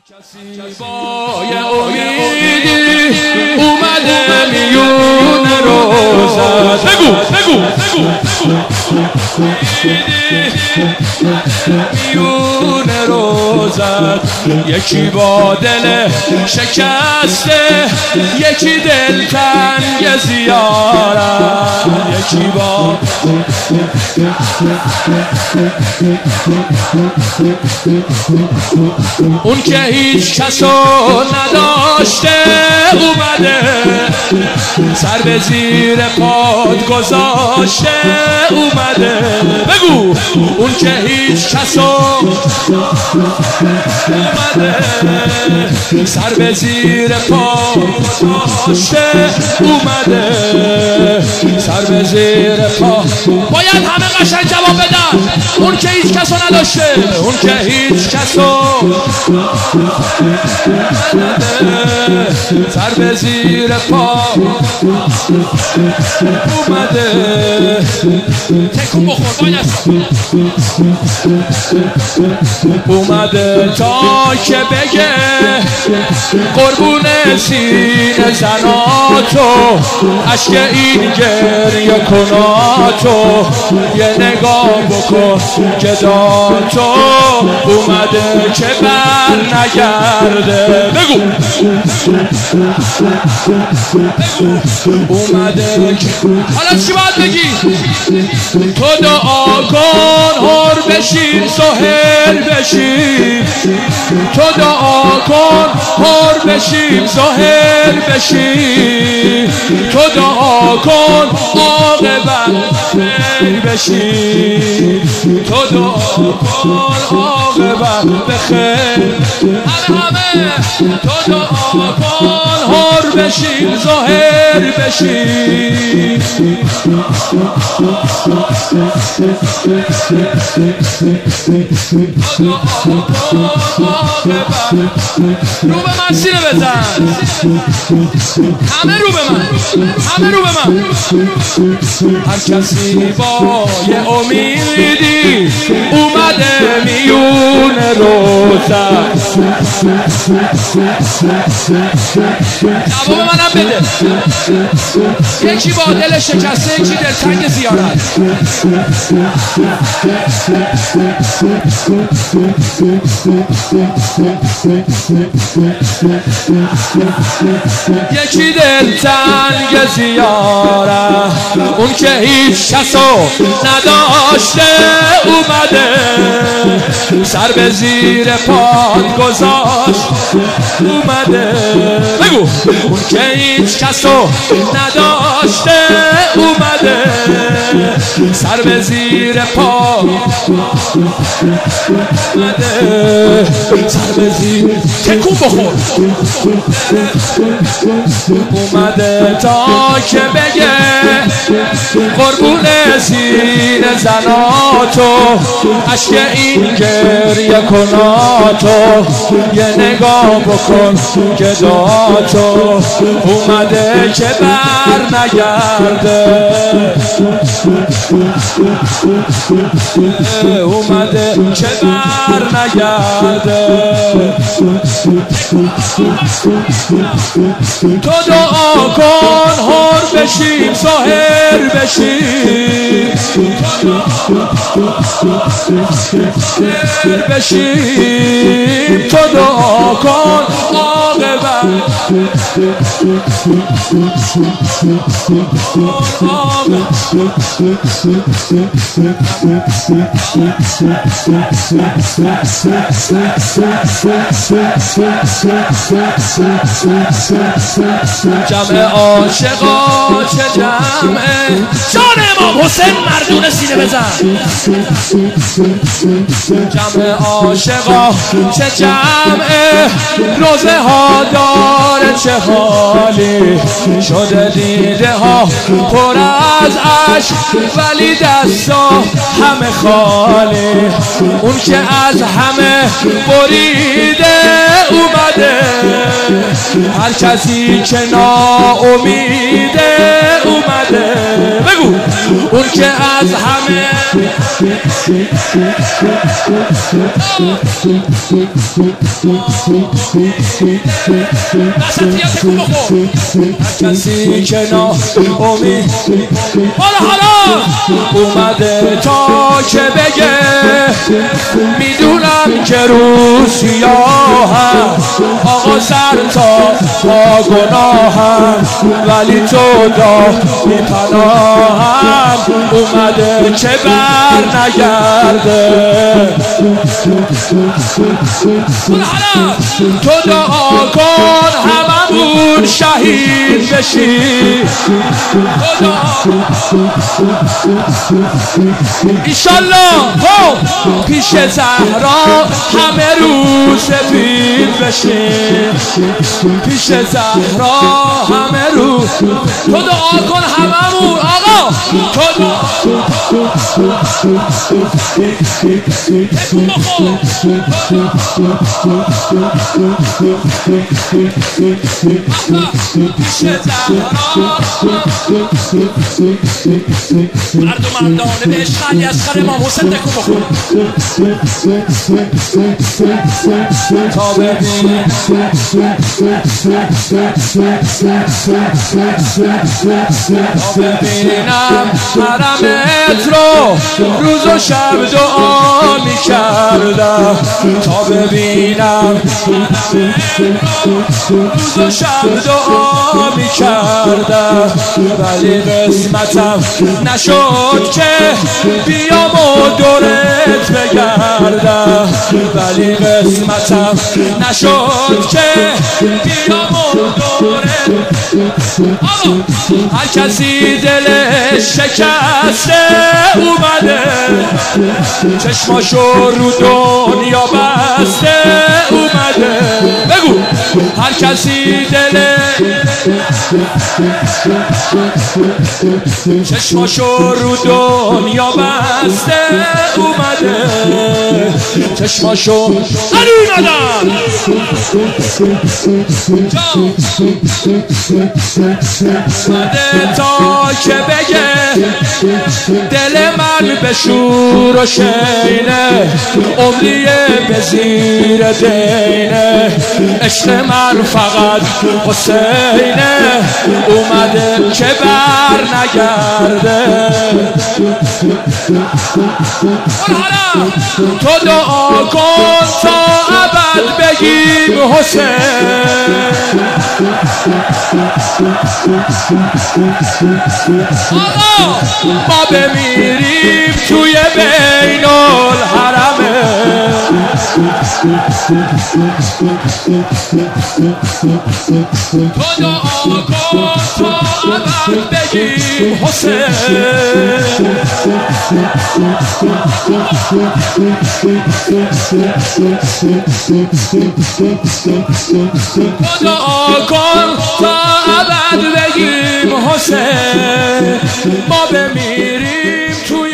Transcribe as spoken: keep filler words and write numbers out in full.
کسی با یه امیدی اومده میون روزت. بگو بگو بگو میون روزت. یکی با دل شکسته، یکی دل تنگ زیارت. یکی با اون که هیچ کسو نداشته اومده سر به زیر پات گذاشته اومده. بگو اون که هیچ کسو اومده سر به زیر پات گذاشته اومده سر به زیر پات. باید همه قشنگ جواب بدن. اون که هیچ کسو نداشته، اون که هیچ کسو سر به زیر پا اومده. تکون بخور باید اومده تا که بگه قربون سینه زناتو، عشق این گریه کناتو یه نگاه بکن گداتو اومده که بر نگرده. بگو اومده که حالا چی باید بگی؟ تو دعا کن هر بشی ظاهر بشی. تو دعا کن هر بشی ظاهر بشی. تو دعا کن عاقبت خیر بشی. تو دعا کن عاقبت بخیر. همه همه تو دعا کن هر بشی ظاهر بشی. رو به من سینه بزن. همه رو به من، همه رو به من. هر کسی با یه امیدی اومده میون روزت. جواب منم بده. یکی با دل شکسته، یکی دلتنگ زیارت. یکی دلتنگ زیارت. اون که هیچ کسو نداشته اومده سر به زیر پات گذاشت اومده. بگو اون که هیچ کسو نداشته اومده سر به زیر پا اومده سر به زیر تکون بخور اومده تا که بگه قربون سینه زناتو، عشق این گریه کناتو یه نگاه بکن گداتو اومده که بر نگرده. اومده که بر نگرده. تو دعا کن هر بشیم ظاهر بشیم. بشیم تو دعا کن عاقبت جمع عاشقا چه جمعه. جان امام حسین مردون سینه بزن. جمع عاشقا چه جمعه. روزه ها داره چه حالی شده دیده ها پر از عشق ولی دستا همه خالی. اون که از همه بریده اومده هر کسی که ناامیده اومده. بگو اون که از همه کسی که ناامید حالا حالا اومده تا که بگه میدونم که روسیاهم آقا سر تا با گناهم ولی تو داری پناهم اومده که بر نگرده تو دعا کن هممون شهید بشی تو دعا ایشالله خب پیش زهرا همه روز سفید بشیم پیش زهرا همه روز تو دعا کن هممون آقا تو دعا مردم مردانه به عشق علی اصغر امام حسین تکو بخون تا ببین تا ببینم حرمت رو روز و شب دعا می کردم تا ببینم روز و شب دعا می کردم ولی قسمتم نشد که بیام و دورت بگردم ولی قسمتم نشد که بیام و دورت هر کسی دلش شکسته اومده چشماشو رو دنیا بسته اومده بگو هر کسی دلش چشماشو رو دنیا بسته اومده چشماشو علی ندن اومده تا که بگه دل من به شور و شینه عمریه به زیر دینه عشق من فقط حسینه اومده که بر نگرده تو دعا کن تا ابد بگیم حسین آقا ما بمیریم توی بین الحرمه تو دعا کن تا ابد بگیم حسین تو دعا کن تا ابد بگیم حسین ما بمیریم توی